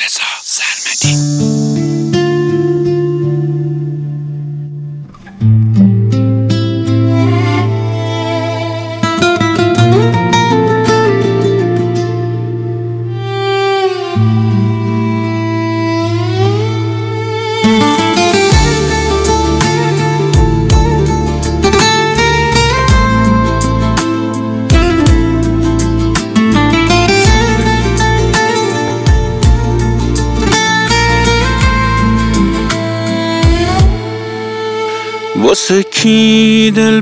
رضا سرمدی. واسه کی دل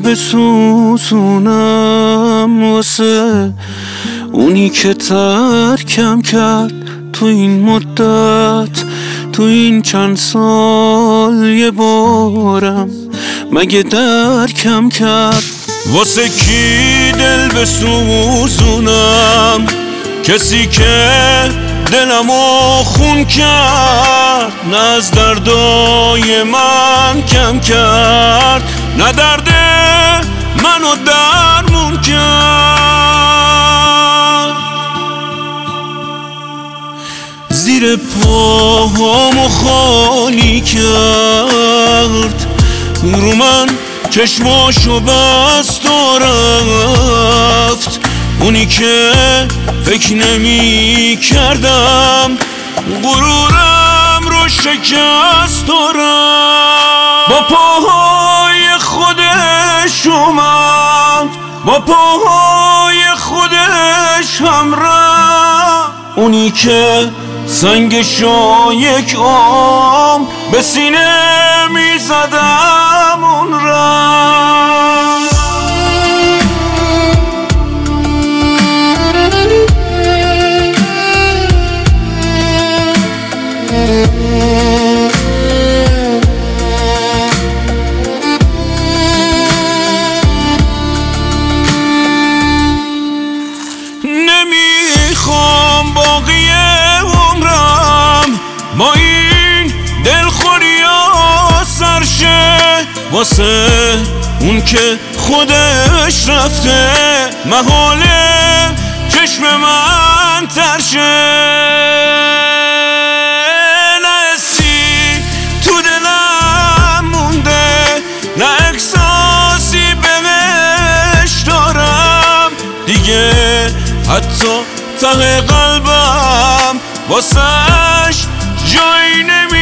بسوزونم؟ واسه اونی که ترکم کرد تو این مدت، تو این چند سال یه بارم مگه درکم کرد؟ واسه کی دل بسوزونم؟ کسی که دلمو خون کرد، نه از دردای من کم کرد، نه درد منو درمون کرد. زیر پاهامو خالی کرد، رو من چشماشو بست و رفت. اونی که فکر نمی کردم غرورم رو شکست و رفت. با پاهای خودش اومد، با پاهای خودش هم رفت. اونی که سنگشو یک عمر به سینه می زدم اون رفت. نمیخوام باقی عمرم با این دلخوریا سرشه، واسه اون که خودش رفته محاله چشم من ترشه. نه احساسی بهش دارم دیگه، حتی ته قلبم واسش جایی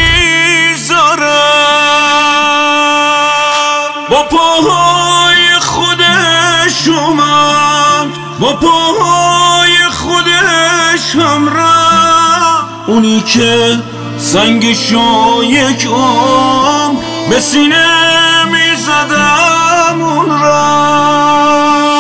نمیذارم. با پاهای خودش اومد، با پاهای خودش هم رفت. اونی که سنگشو یک عمر به سینه می زدم اون را.